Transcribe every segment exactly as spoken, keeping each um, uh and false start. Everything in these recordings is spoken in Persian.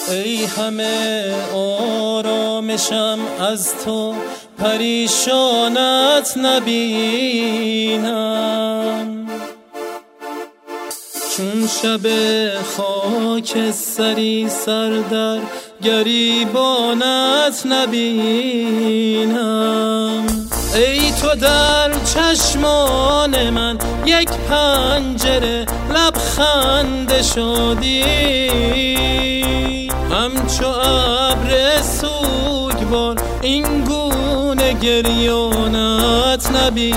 ای همه آرامشم از تو پریشانت نبینم، چون شب خاک سری سر در گریبانت نبینم. ای تو در چشمان من یک پنجره لبخند شدی، همچو ابر سوگوار این گونه گریانت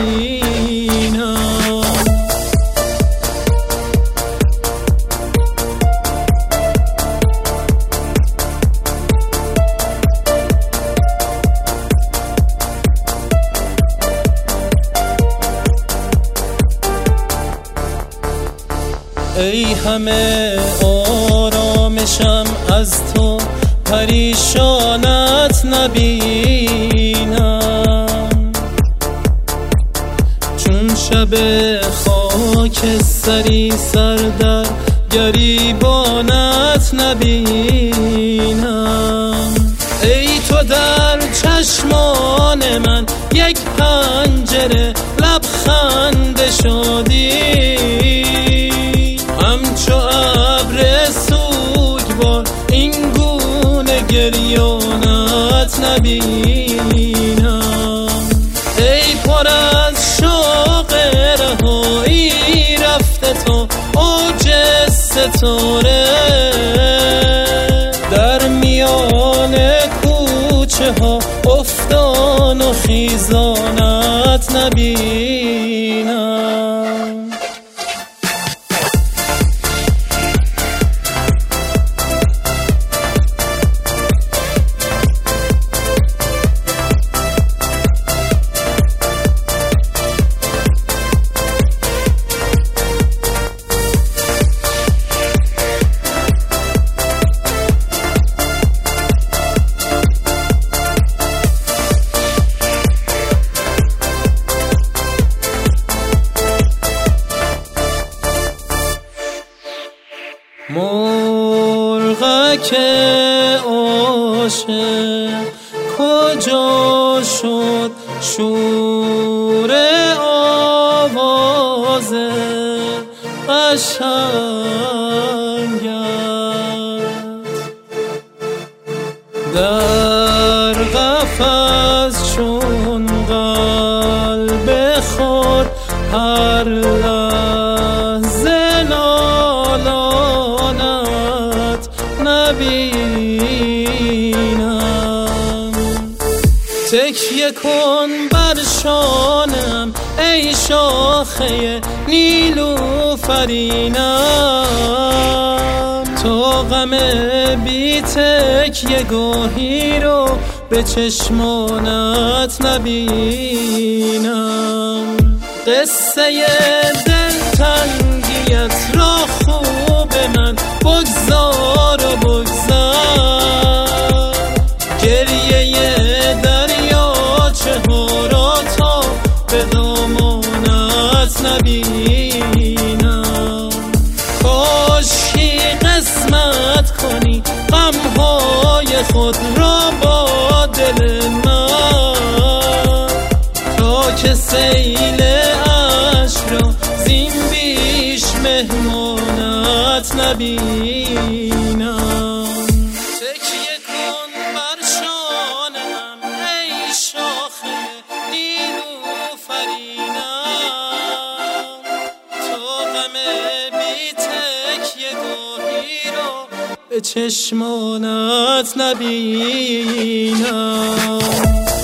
نبینم. ای همه آرامشم از تو پریشانت نبینم، چون شب خاک سری سر در گریبانت نبینم. ای تو در چشمان من یک پنجره لبخند شدی، همچو ابر سوگوار این گونه گریانت نبینم. ای پر از شوق رهایی رفته تو اوج ستاره، در میان کوچه ها افتان و خیزانت نبینم. مرغک عاشق کجا شد شور آواز قشنگت، در قفس چون قلب خود هر لحظه نالانت نبینم. تکیه کن بر شانم ای شاخه نیلوفرینم، تا غم بی تکیه گاهی رو به چشمانت نبینم. قصه دلتنگیت را خوب من بگذار و بگذار، گریه دریاچه ها را تا به دامانت نبینم. کاشکی قسمت کنی غمهای خود را با دل من، تا که سیل عشق را زین بیش مهمانت نبینم. تکیه کن بر شانم ای شاخه نیلوفرینم، تا غم بی تکیه گاهی را به چشمانت نبینم.